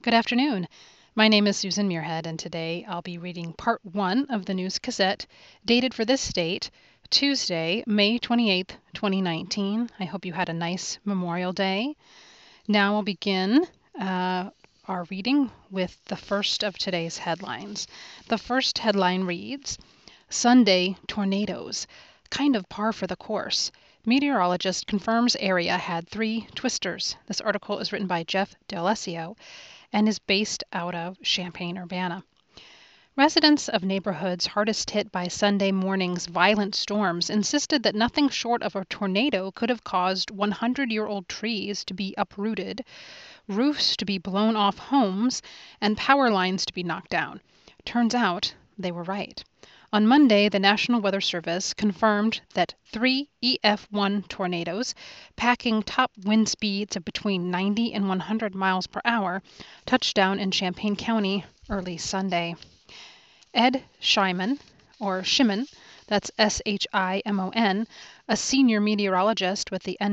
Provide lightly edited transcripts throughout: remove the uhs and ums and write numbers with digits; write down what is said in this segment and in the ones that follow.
Good afternoon. My name is Susan Muirhead, and today I'll be reading part 1 of the News Gazette, dated for this date, Tuesday, May 28th, 2019. I hope you had a nice Memorial Day. Now we'll begin our reading with the first of today's headlines. The first headline reads, Sunday tornadoes, kind of par for the course. Meteorologist confirms area had 3 twisters. This article is written by Jeff D'Alessio and is based out of Champaign-Urbana. Residents of neighborhoods hardest hit by Sunday morning's violent storms insisted that nothing short of a tornado could have caused 100-year-old trees to be uprooted, roofs to be blown off homes, and power lines to be knocked down. Turns out they were right. On Monday, the National Weather Service confirmed that 3 EF1 tornadoes, packing top wind speeds of between 90 and 100 miles per hour, touched down in Champaign County early Sunday. Ed Shimon, that's S-H-I-M-O-N, a senior meteorologist with the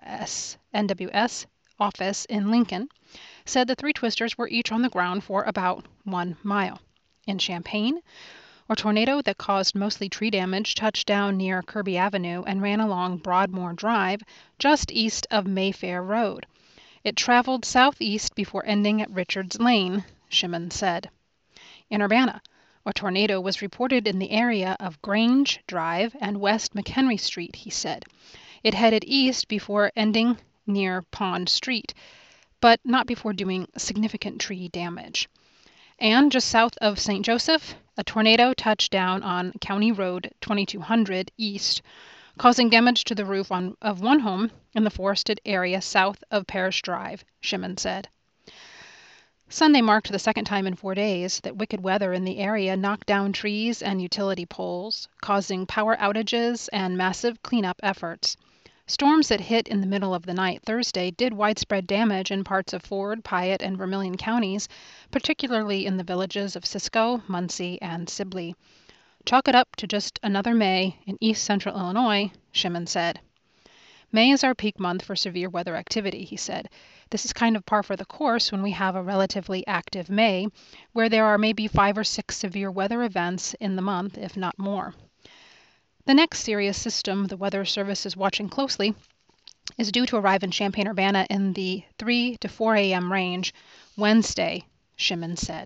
NWS office in Lincoln, said the 3 twisters were each on the ground for about 1 mile. In Champaign, a tornado that caused mostly tree damage touched down near Kirby Avenue and ran along Broadmoor Drive, just east of Mayfair Road. It traveled southeast before ending at Richards Lane, Shimon said. In Urbana, a tornado was reported in the area of Grange Drive and West McHenry Street, he said. It headed east before ending near Pond Street, but not before doing significant tree damage. And just south of St. Joseph, a tornado touched down on County Road 2200 East, causing damage to the roof of one home in the forested area south of Parish Drive, Shimon said. Sunday marked the second time in 4 days that wicked weather in the area knocked down trees and utility poles, causing power outages and massive cleanup efforts. Storms that hit in the middle of the night Thursday did widespread damage in parts of Ford, Piatt, and Vermilion counties, particularly in the villages of Cisco, Muncie, and Sibley. Chalk it up to just another May in east central Illinois, Shimon said. May is our peak month for severe weather activity, he said. This is kind of par for the course when we have a relatively active May, where there are maybe 5 or 6 severe weather events in the month, if not more. The next serious system the Weather Service is watching closely is due to arrive in Champaign-Urbana in the 3 to 4 a.m. range Wednesday, Shimon said.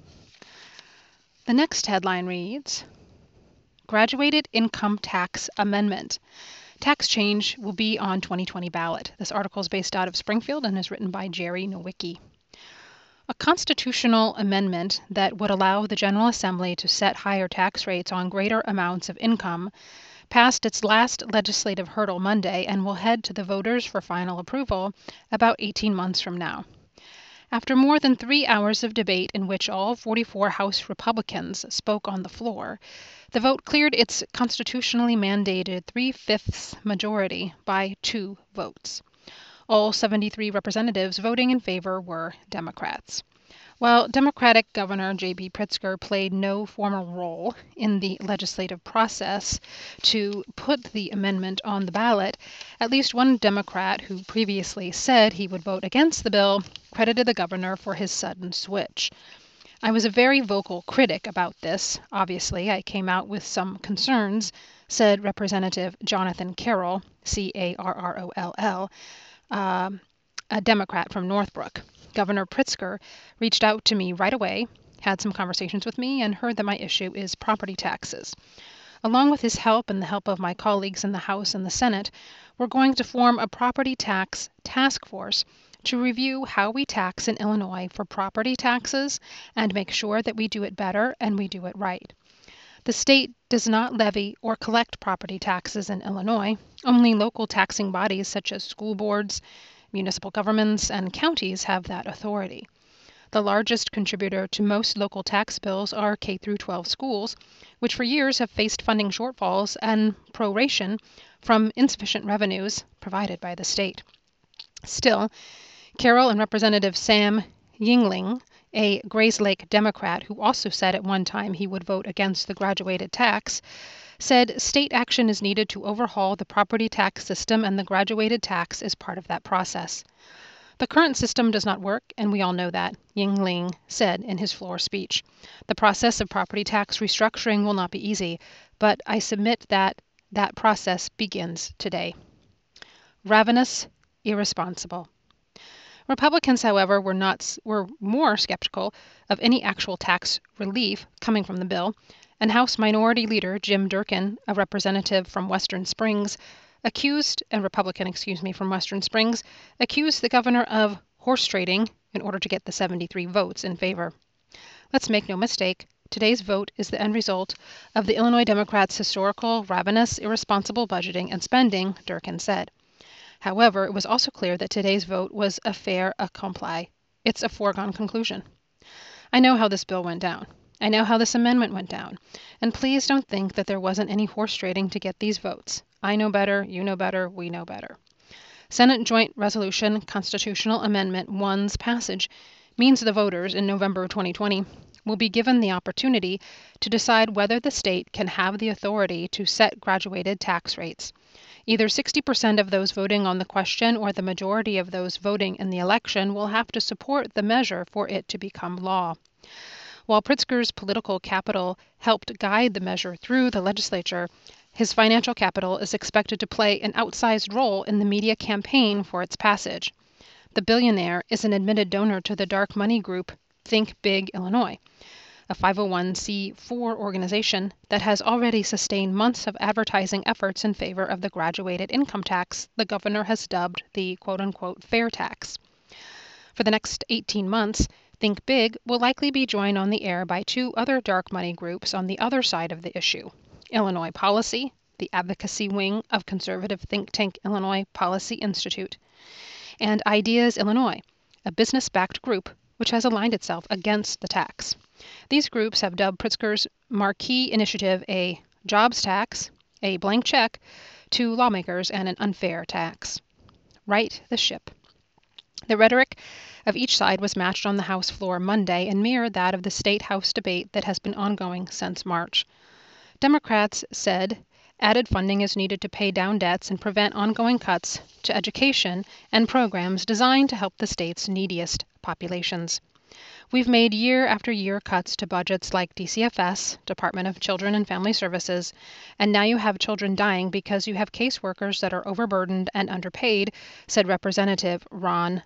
The next headline reads, Graduated Income Tax Amendment. Tax change will be on 2020 ballot. This article is based out of Springfield and is written by Jerry Nowicki. A constitutional amendment that would allow the General Assembly to set higher tax rates on greater amounts of income passed its last legislative hurdle Monday and will head to the voters for final approval about 18 months from now. After more than 3 hours of debate in which all 44 House Republicans spoke on the floor, the vote cleared its constitutionally mandated 3/5 majority by 2 votes. All 73 representatives voting in favor were Democrats. While Democratic Governor J.B. Pritzker played no formal role in the legislative process to put the amendment on the ballot, at least one Democrat who previously said he would vote against the bill credited the governor for his sudden switch. I was a very vocal critic about this. Obviously, I came out with some concerns, said Representative Jonathan Carroll, Carroll, a Democrat from Northbrook. Governor Pritzker reached out to me right away, had some conversations with me, and heard that my issue is property taxes. Along with his help and the help of my colleagues in the House and the Senate, we're going to form a property tax task force to review how we tax in Illinois for property taxes and make sure that we do it better and we do it right. The state does not levy or collect property taxes in Illinois. Only local taxing bodies such as school boards, municipal governments, and counties have that authority. The largest contributor to most local tax bills are K-12 schools, which for years have faced funding shortfalls and proration from insufficient revenues provided by the state. Still, Carroll and Representative Sam Yingling, a Grayslake Democrat who also said at one time he would vote against the graduated tax, said state action is needed to overhaul the property tax system and the graduated tax is part of that process. The current system does not work, and we all know that, Yingling said in his floor speech. The process of property tax restructuring will not be easy, but I submit that that process begins today. Ravenous, irresponsible. Republicans, however, were more skeptical of any actual tax relief coming from the bill, and House Minority Leader Jim Durkin, a Republican from Western Springs, accused the governor of horse trading in order to get the 73 votes in favor. Let's make no mistake, today's vote is the end result of the Illinois Democrats' historical, ravenous, irresponsible budgeting and spending, Durkin said. However, it was also clear that today's vote was a fait accompli. It's a foregone conclusion. I know how this bill went down. I know how this amendment went down. And please don't think that there wasn't any horse trading to get these votes. I know better, you know better, we know better. Senate Joint Resolution Constitutional Amendment 1's passage means the voters in November 2020 will be given the opportunity to decide whether the state can have the authority to set graduated tax rates. Either 60% of those voting on the question or the majority of those voting in the election will have to support the measure for it to become law. While Pritzker's political capital helped guide the measure through the legislature, his financial capital is expected to play an outsized role in the media campaign for its passage. The billionaire is an admitted donor to the dark money group Think Big Illinois, a 501c4 organization that has already sustained months of advertising efforts in favor of the graduated income tax the governor has dubbed the quote-unquote fair tax. For the next 18 months, Think Big will likely be joined on the air by two other dark money groups on the other side of the issue: Illinois Policy, the advocacy wing of conservative think tank Illinois Policy Institute, and Ideas Illinois, a business-backed group which has aligned itself against the tax. These groups have dubbed Pritzker's marquee initiative a jobs tax, a blank check to lawmakers, and an unfair tax. Right the ship. The rhetoric of each side was matched on the House floor Monday and mirrored that of the State House debate that has been ongoing since March. Democrats said added funding is needed to pay down debts and prevent ongoing cuts to education and programs designed to help the state's neediest populations. We've made year after year cuts to budgets like DCFS, Department of Children and Family Services, and now you have children dying because you have caseworkers that are overburdened and underpaid, said Representative Rob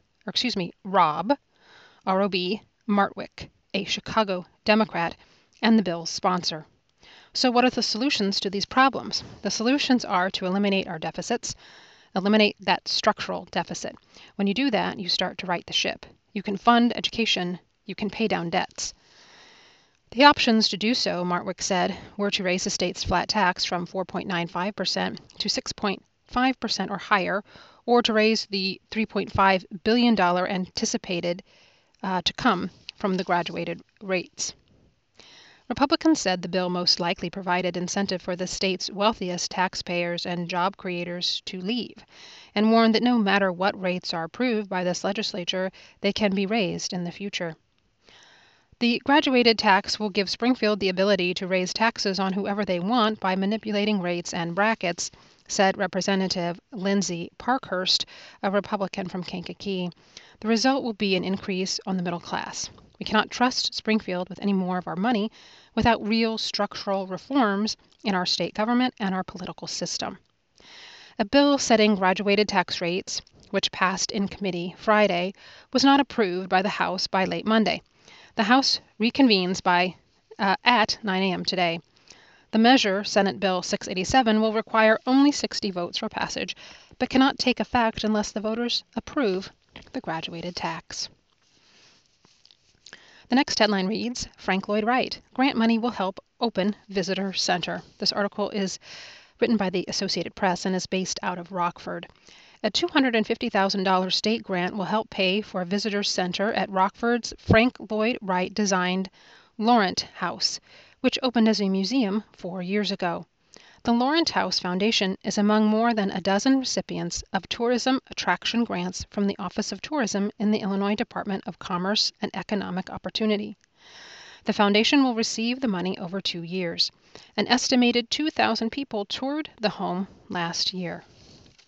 R.O.B. Martwick, a Chicago Democrat and the bill's sponsor. So what are the solutions to these problems? The solutions are to eliminate our deficits, eliminate that structural deficit. When you do that, you start to right the ship. You can fund education. You can pay down debts. The options to do so, Martwick said, were to raise the state's flat tax from 4.95% to 6.5% or higher, or to raise the $3.5 billion anticipated to come from the graduated rates. Republicans said the bill most likely provided incentive for the state's wealthiest taxpayers and job creators to leave, and warned that no matter what rates are approved by this legislature, they can be raised in the future. The graduated tax will give Springfield the ability to raise taxes on whoever they want by manipulating rates and brackets, said Representative Lindsey Parkhurst, a Republican from Kankakee. The result will be an increase on the middle class. We cannot trust Springfield with any more of our money without real structural reforms in our state government and our political system. A bill setting graduated tax rates, which passed in committee Friday, was not approved by the House by late Monday. The House reconvenes at 9 a.m. today. The measure, Senate Bill 687, will require only 60 votes for passage, but cannot take effect unless the voters approve the graduated tax. The next headline reads, Frank Lloyd Wright, grant money will help open visitor center. This article is written by the Associated Press and is based out of Rockford. A $250,000 state grant will help pay for a visitor center at Rockford's Frank Lloyd Wright designed Laurent House, which opened as a museum 4 years ago. The Laurent House Foundation is among more than a dozen recipients of tourism attraction grants from the Office of Tourism in the Illinois Department of Commerce and Economic Opportunity. The foundation will receive the money over 2 years. An estimated 2,000 people toured the home last year.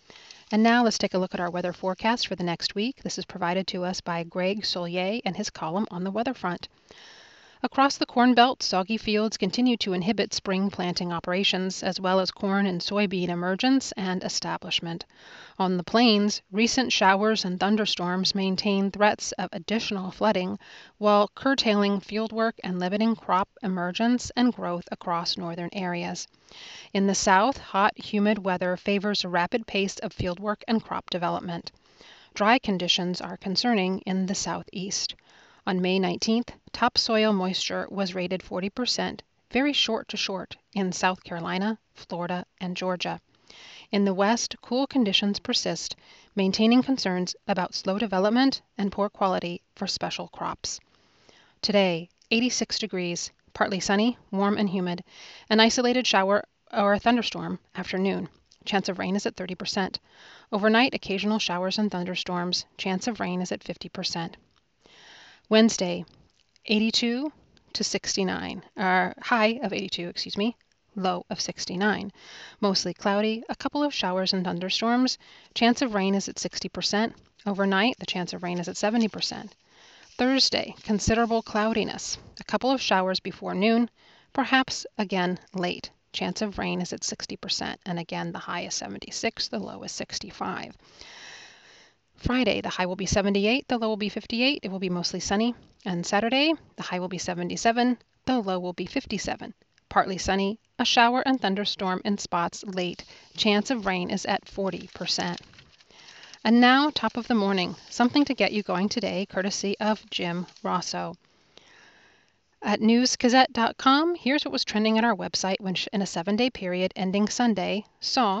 And now let's take a look at our weather forecast for the next week. This is provided to us by Greg Solier and his column on the weather front. Across the Corn Belt, soggy fields continue to inhibit spring planting operations, as well as corn and soybean emergence and establishment. On the plains, recent showers and thunderstorms maintain threats of additional flooding, while curtailing fieldwork and limiting crop emergence and growth across northern areas. In the south, hot, humid weather favors a rapid pace of fieldwork and crop development. Dry conditions are concerning in the southeast. On May 19th, topsoil moisture was rated 40%, very short to short, in South Carolina, Florida, and Georgia. In the west, cool conditions persist, maintaining concerns about slow development and poor quality for special crops. Today, 86 degrees, partly sunny, warm and humid, an isolated shower or a thunderstorm afternoon. Chance of rain is at 30%. Overnight, occasional showers and thunderstorms. Chance of rain is at 50%. Wednesday, 82 to 69, high of 82, low of 69. Mostly cloudy, a couple of showers and thunderstorms. Chance of rain is at 60%. Overnight, the chance of rain is at 70%. Thursday, considerable cloudiness, a couple of showers before noon, perhaps again late. Chance of rain is at 60%, and again the high is 76, the low is 65. Friday, the high will be 78, the low will be 58. It will be mostly sunny. And Saturday, the high will be 77, the low will be 57. Partly sunny, a shower and thunderstorm in spots late. Chance of rain is at 40%. And now, top of the morning, something to get you going today, courtesy of Jim Rosso. At newsgazette.com, here's what was trending at our website which in a 7-day period ending Sunday saw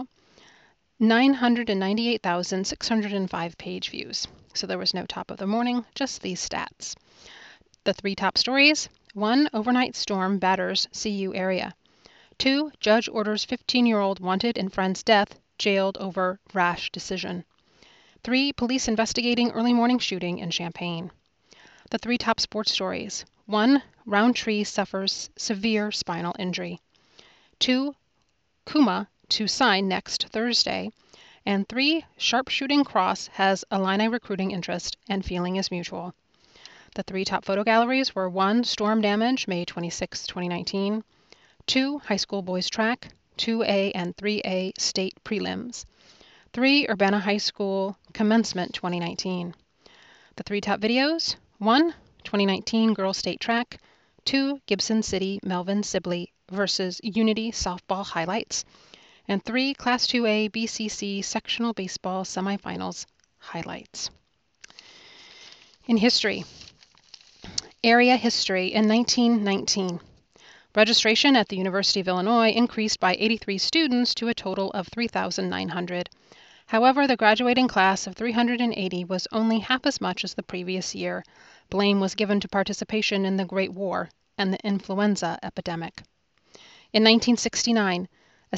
998,605 page views. So there was no top of the morning, just these stats. The 3 top stories: 1, overnight storm batters CU area. 2, judge orders 15-year-old wanted in friend's death, jailed over rash decision. 3, police investigating early morning shooting in Champaign. The 3 top sports stories: 1, Roundtree suffers severe spinal injury. 2, Kuma to sign next Thursday. And 3, Sharpshooting Cross has Illini recruiting interest and feeling is mutual. The 3 top photo galleries were 1, Storm Damage, May 26, 2019. 2, High School Boys Track, 2A and 3A State Prelims. 3, Urbana High School Commencement 2019. The 3 top videos: 1, 2019 Girls State Track. 2, Gibson City Melvin Sibley versus Unity Softball Highlights. And 3, Class 2A BCC Sectional Baseball Semifinals Highlights. In history, area history in 1919. Registration at the University of Illinois increased by 83 students to a total of 3,900. However, the graduating class of 380 was only half as much as the previous year. Blame was given to participation in the Great War and the influenza epidemic. In 1969, a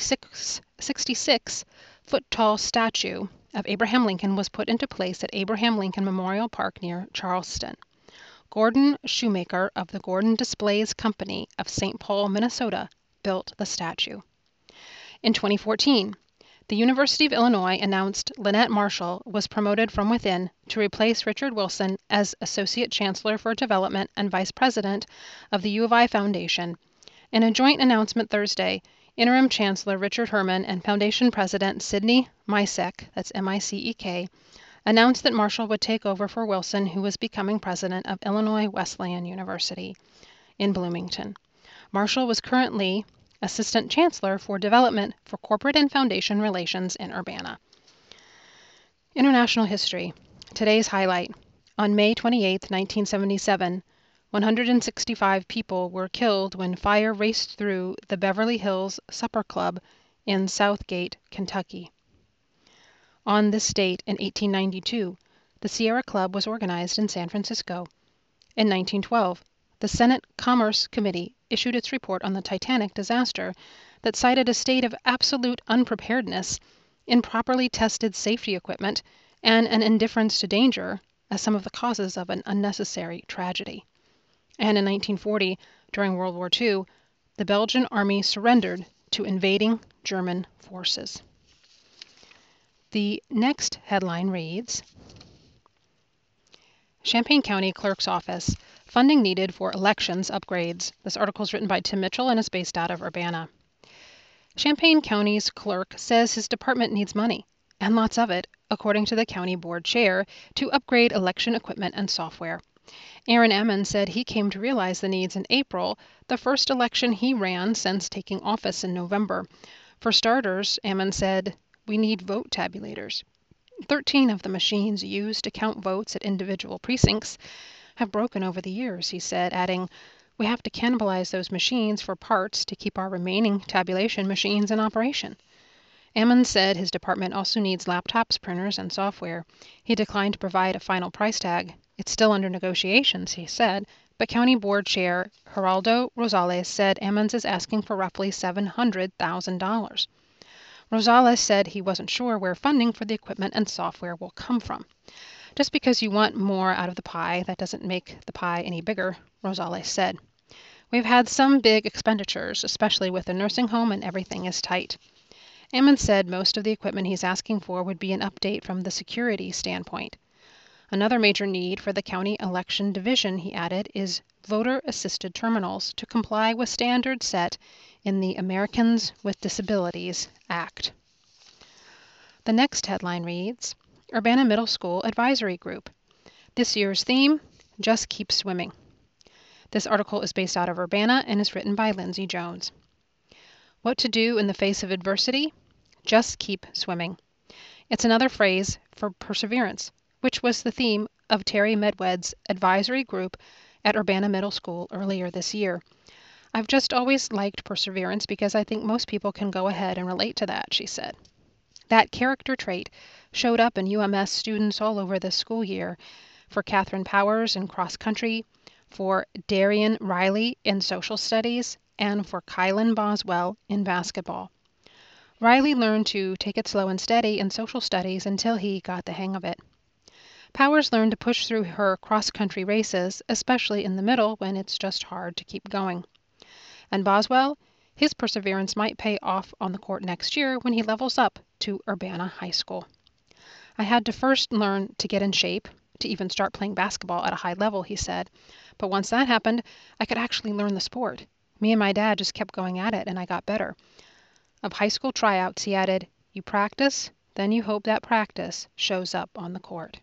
66-foot-tall statue of Abraham Lincoln was put into place at Abraham Lincoln Memorial Park near Charleston. Gordon Shoemaker of the Gordon Displays Company of St. Paul, Minnesota, built the statue. In 2014, the University of Illinois announced Lynette Marshall was promoted from within to replace Richard Wilson as Associate Chancellor for Development and Vice President of the U of I Foundation. In a joint announcement Thursday, Interim Chancellor Richard Herman and Foundation President Sidney Micek, that's M-I-C-E-K, announced that Marshall would take over for Wilson, who was becoming president of Illinois Wesleyan University in Bloomington. Marshall was currently Assistant Chancellor for Development for Corporate and Foundation Relations in Urbana. International history. Today's highlight. On May 28, 1977, 165 people were killed when fire raced through the Beverly Hills Supper Club in Southgate, Kentucky. On this date in 1892, the Sierra Club was organized in San Francisco. In 1912, the Senate Commerce Committee issued its report on the Titanic disaster that cited a state of absolute unpreparedness, improperly tested safety equipment, and an indifference to danger as some of the causes of an unnecessary tragedy. And in 1940, during World War II, the Belgian army surrendered to invading German forces. The next headline reads, Champaign County Clerk's Office, funding needed for elections upgrades. This article is written by Tim Mitchell and is based out of Urbana. Champaign County's clerk says his department needs money, and lots of it, according to the county board chair, to upgrade election equipment and software. Aaron Emmons said he came to realize the needs in April, the first election he ran since taking office in November. For starters, Emmons said, we need vote tabulators. 13 of the machines used to count votes at individual precincts have broken over the years, he said, adding, we have to cannibalize those machines for parts to keep our remaining tabulation machines in operation. Emmons said his department also needs laptops, printers, and software. He declined to provide a final price tag. It's still under negotiations, he said, but County Board Chair Geraldo Rosales said Emmons is asking for roughly $700,000. Rosales said he wasn't sure where funding for the equipment and software will come from. Just because you want more out of the pie, that doesn't make the pie any bigger, Rosales said. We've had some big expenditures, especially with the nursing home, and everything is tight. Emmons said most of the equipment he's asking for would be an update from the security standpoint. Another major need for the county election division, he added, is voter-assisted terminals to comply with standards set in the Americans with Disabilities Act. The next headline reads, Urbana Middle School Advisory Group. This year's theme, Just Keep Swimming. This article is based out of Urbana and is written by Lindsay Jones. What to do in the face of adversity? Just keep swimming. It's another phrase for perseverance, which was the theme of Terry Medwed's advisory group at Urbana Middle School earlier this year. I've just always liked perseverance because I think most people can go ahead and relate to that, she said. That character trait showed up in UMS students all over this school year, for Catherine Powers in cross country, for Darian Riley in social studies, and for Kylan Boswell in basketball. Riley learned to take it slow and steady in social studies until he got the hang of it. Powers learned to push through her cross-country races, especially in the middle when it's just hard to keep going. And Boswell, his perseverance might pay off on the court next year when he levels up to Urbana High School. I had to first learn to get in shape to even start playing basketball at a high level, he said. But once that happened, I could actually learn the sport. Me and my dad just kept going at it, and I got better. Of high school tryouts, he added, you practice, then you hope that practice shows up on the court.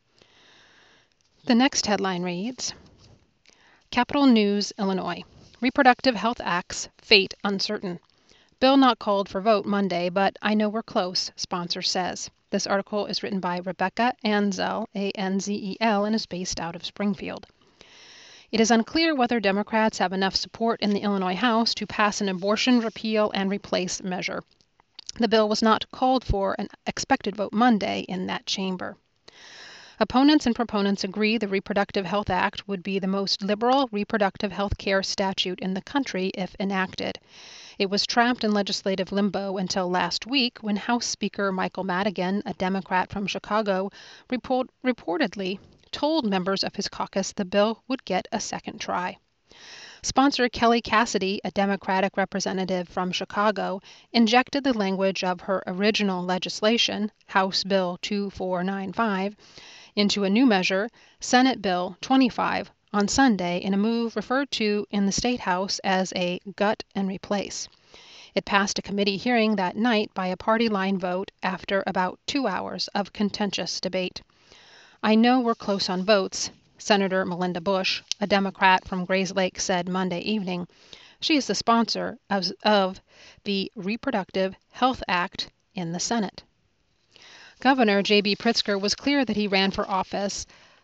The next headline reads, Capital News, Illinois. Reproductive Health Act's fate uncertain. Bill not called for vote Monday, but I know we're close, sponsor says. This article is written by Rebecca Anzel, A-N-Z-E-L, and is based out of Springfield. It is unclear whether Democrats have enough support in the Illinois House to pass an abortion repeal and replace measure. The bill was not called for an expected vote Monday in that chamber. Opponents and proponents agree the Reproductive Health Act would be the most liberal reproductive health care statute in the country if enacted. It was trapped in legislative limbo until last week when House Speaker Michael Madigan, a Democrat from Chicago, reportedly told members of his caucus the bill would get a second try. Sponsor Kelly Cassidy, a Democratic representative from Chicago, injected the language of her original legislation, House Bill 2495, into a new measure, Senate Bill 25, on Sunday in a move referred to in the State House as a gut and replace. It passed a committee hearing that night by a party line vote after about 2 hours of contentious debate. I know we're close on votes, Senator Melinda Bush, a Democrat from Grayslake, said Monday evening. She is the sponsor of the Reproductive Health Act in the Senate. Governor J.B. Pritzker was clear that he ran for office,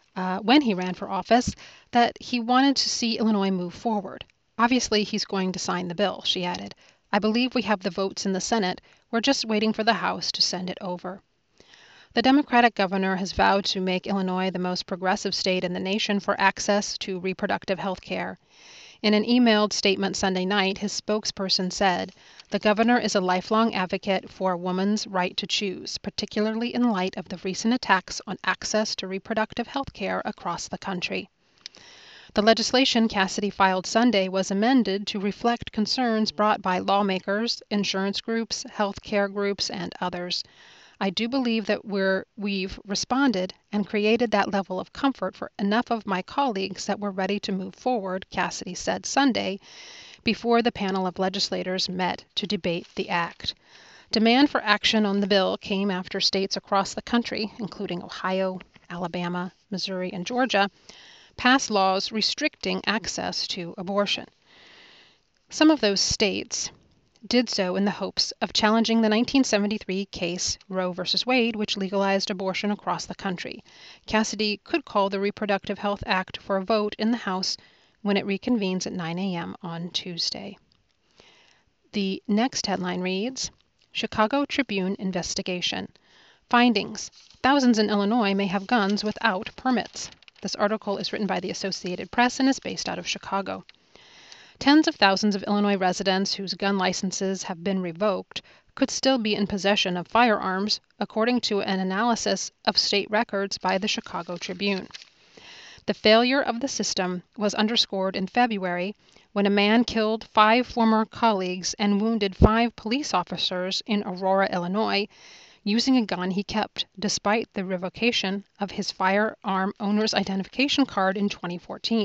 that he wanted to see Illinois move forward. Obviously, he's going to sign the bill, she added. I believe we have the votes in the Senate. We're just waiting for the House to send it over. The Democratic governor has vowed to make Illinois the most progressive state in the nation for access to reproductive health care. In an emailed statement Sunday night, his spokesperson said, the governor is a lifelong advocate for a woman's right to choose, particularly in light of the recent attacks on access to reproductive health care across the country. The legislation Cassidy filed Sunday was amended to reflect concerns brought by lawmakers, insurance groups, health care groups, and others. I do believe that we've responded and created that level of comfort for enough of my colleagues that we're ready to move forward, Cassidy said Sunday before the panel of legislators met to debate the act. Demand for action on the bill came after states across the country, including Ohio, Alabama, Missouri, and Georgia, passed laws restricting access to abortion. Some of those states did so in the hopes of challenging the 1973 case Roe v. Wade, which legalized abortion across the country. Cassidy could call the Reproductive Health Act for a vote in the House when it reconvenes at 9 a.m. on Tuesday. The next headline reads, Chicago Tribune Investigation. Findings. Thousands in Illinois may have guns without permits. This article is written by the Associated Press and is based out of Chicago. Tens of thousands of Illinois residents whose gun licenses have been revoked could still be in possession of firearms, according to an analysis of state records by the Chicago Tribune. The failure of the system was underscored in February when a man killed 5 former colleagues and wounded 5 police officers in Aurora, Illinois, using a gun he kept despite the revocation of his firearm owner's identification card in 2014.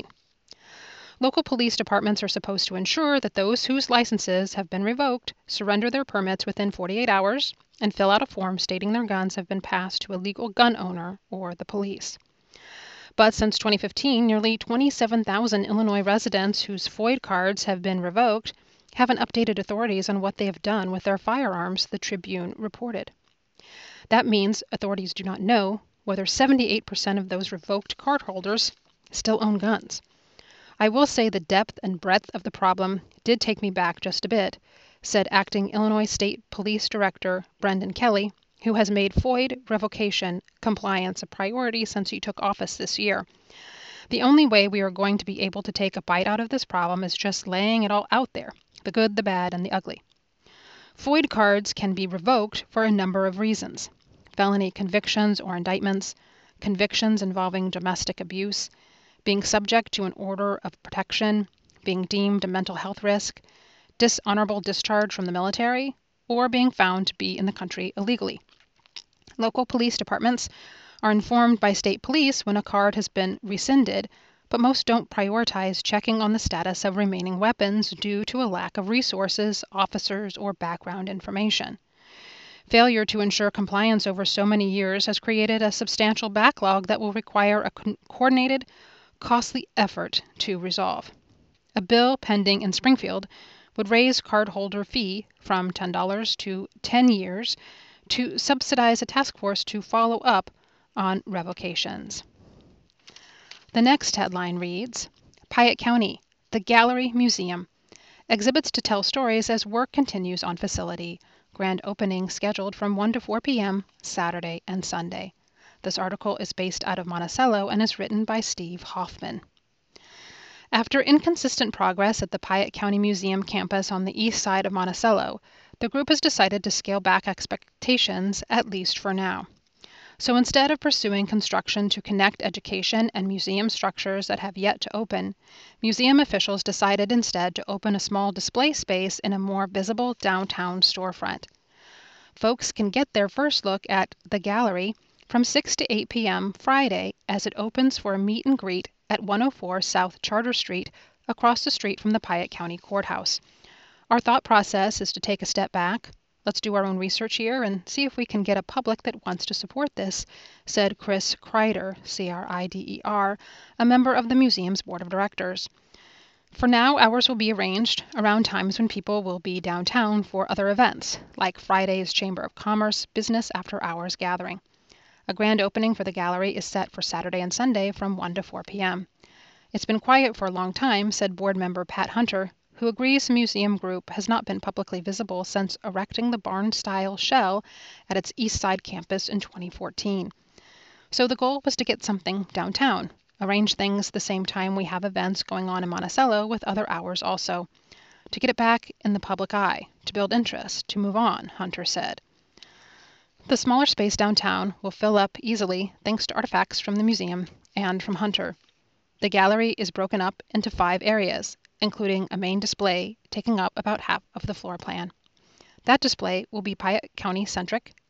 Local police departments are supposed to ensure that those whose licenses have been revoked surrender their permits within 48 hours and fill out a form stating their guns have been passed to a legal gun owner or the police. But since 2015, nearly 27,000 Illinois residents whose FOID cards have been revoked haven't updated authorities on what they have done with their firearms, the Tribune reported. That means authorities do not know whether 78% of those revoked cardholders still own guns. I will say the depth and breadth of the problem did take me back just a bit, said acting Illinois State Police Director Brendan Kelly, who has made FOID revocation compliance a priority since he took office this year. The only way we are going to be able to take a bite out of this problem is just laying it all out there, the good, the bad, and the ugly. FOID cards can be revoked for a number of reasons: felony convictions or indictments, convictions involving domestic abuse, being subject to an order of protection, being deemed a mental health risk, dishonorable discharge from the military, or being found to be in the country illegally. Local police departments are informed by state police when a card has been rescinded, but most don't prioritize checking on the status of remaining weapons due to a lack of resources, officers, or background information. Failure to ensure compliance over so many years has created a substantial backlog that will require a coordinated, costly effort to resolve. A bill pending in Springfield would raise cardholder fee from $10 to 10 years to subsidize a task force to follow up on revocations. The next headline reads, Piatt County, the Gallery Museum. Exhibits to tell stories as work continues on facility. Grand opening scheduled from 1 to 4 p.m. Saturday and Sunday. This article is based out of Monticello and is written by Steve Hoffman. After inconsistent progress at the Piatt County Museum campus on the east side of Monticello, the group has decided to scale back expectations, at least for now. So instead of pursuing construction to connect education and museum structures that have yet to open, museum officials decided instead to open a small display space in a more visible downtown storefront. Folks can get their first look at the gallery from 6 to 8 p.m. Friday as it opens for a meet and greet at 104 South Charter Street, across the street from the Piatt County Courthouse. Our thought process is to take a step back. Let's do our own research here and see if we can get a public that wants to support this, said Chris Kreider, C-R-I-D-E-R, a member of the museum's board of directors. For now, hours will be arranged around times when people will be downtown for other events, like Friday's Chamber of Commerce Business After Hours gathering. A grand opening for the gallery is set for Saturday and Sunday from 1 to 4 p.m. It's been quiet for a long time, said board member Pat Hunter, who agrees the museum group has not been publicly visible since erecting the barn-style shell at its east side campus in 2014. So the goal was to get something downtown, arrange things the same time we have events going on in Monticello with other hours also, to get it back in the public eye, to build interest, to move on, Hunter said. The smaller space downtown will fill up easily thanks to artifacts from the museum and from Hunter. The gallery is broken up into 5 areas, including a main display taking up about half of the floor plan. That display will be Piatt County-centric,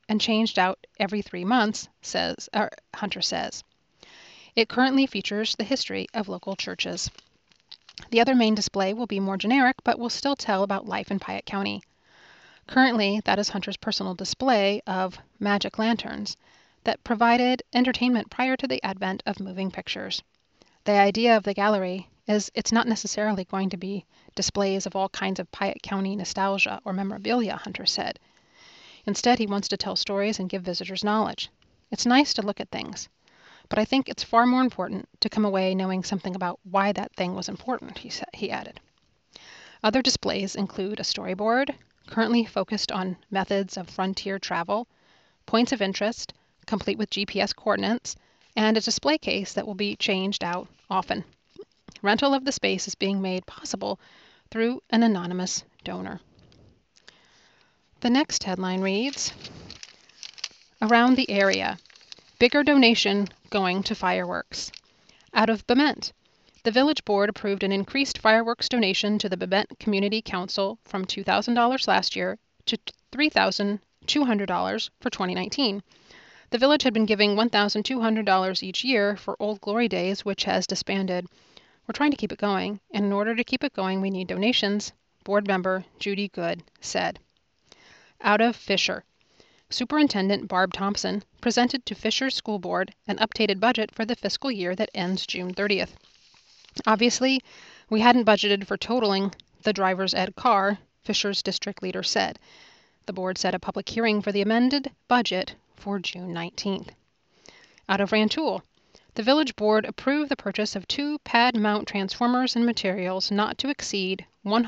and changed out every 3 months, Hunter says. It currently features the history of local churches. The other main display will be more generic, but will still tell about life in Piatt County. Currently, that is Hunter's personal display of magic lanterns that provided entertainment prior to the advent of moving pictures. The idea of the gallery is it's not necessarily going to be displays of all kinds of Piatt County nostalgia or memorabilia, Hunter said. Instead, he wants to tell stories and give visitors knowledge. It's nice to look at things, but I think it's far more important to come away knowing something about why that thing was important, he added. Other displays include a storyboard, currently focused on methods of frontier travel, points of interest, complete with GPS coordinates, and a display case that will be changed out often. Rental of the space is being made possible through an anonymous donor. The next headline reads, Around the area, bigger donation going to fireworks. Out of Bement, the village board approved an increased fireworks donation to the Bement Community Council from $2,000 last year to $3,200 for 2019. The village had been giving $1,200 each year for Old Glory Days, which has disbanded. We're trying to keep it going, and in order to keep it going, we need donations, board member Judy Good said. Out of Fisher, Superintendent Barb Thompson presented to Fisher School Board an updated budget for the fiscal year that ends June 30th. Obviously, we hadn't budgeted for totaling the driver's ed car, Fisher's district leader said. The board set a public hearing for the amended budget for June 19th. Out of Rantoul, the village board approved the purchase of 2 pad mount transformers and materials not to exceed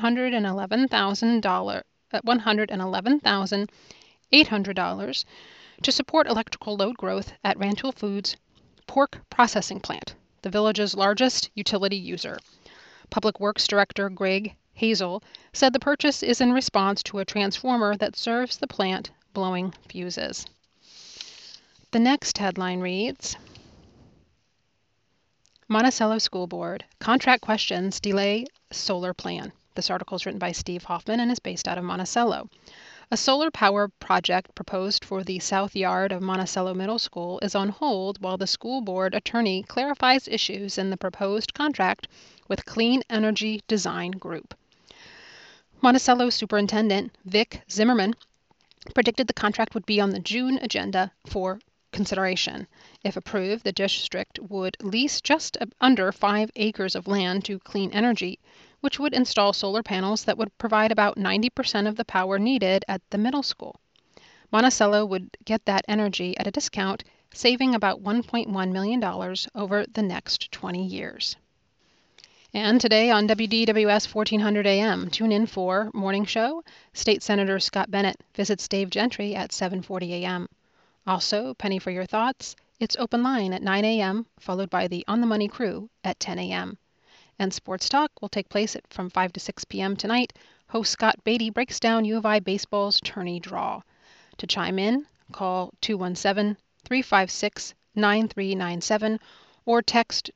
$111,800 to support electrical load growth at Rantoul Foods pork processing plant, the village's largest utility user. Public Works Director Greg Hazel said the purchase is in response to a transformer that serves the plant blowing fuses. The next headline reads, Monticello School Board, contract questions delay solar plan. This article is written by Steve Hoffman and is based out of Monticello. A solar power project proposed for the south yard of Monticello Middle School is on hold while the school board attorney clarifies issues in the proposed contract with Clean Energy Design Group. Monticello Superintendent Vic Zimmerman predicted the contract would be on the June agenda for consideration. If approved, the district would lease just under 5 acres of land to Clean Energy, which would install solar panels that would provide about 90% of the power needed at the middle school. Monticello would get that energy at a discount, saving about $1.1 million over the next 20 years. And today on WDWS 1400 AM, tune in for Morning Show. State Senator Scott Bennett visits Dave Gentry at 7:40 a.m. Also, Penny for Your Thoughts, it's Open Line at 9 a.m., followed by the On the Money crew at 10 a.m. And Sports Talk will take place from 5 to 6 p.m. tonight. Host Scott Beatty breaks down U of I baseball's tourney draw. To chime in, call 217-356-9397 or text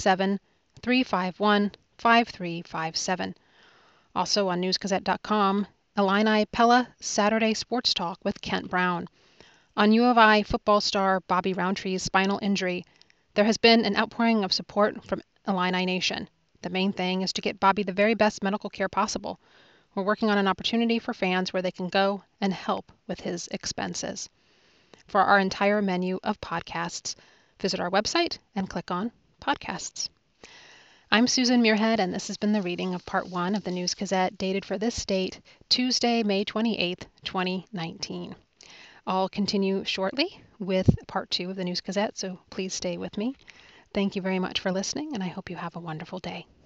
217-351-5357. Also on newsgazette.com, Illini Pella Saturday Sports Talk with Kent Brown. On U of I football star Bobby Rountree's spinal injury, there has been an outpouring of support from Illini Nation. The main thing is to get Bobby the very best medical care possible. We're working on an opportunity for fans where they can go and help with his expenses. For our entire menu of podcasts, visit our website and click on Podcasts. I'm Susan Muirhead, and this has been the reading of Part 1 of the News Gazette, dated for this date, Tuesday, May 28th, 2019. I'll continue shortly with Part 2 of the News Gazette, so please stay with me. Thank you very much for listening, and I hope you have a wonderful day.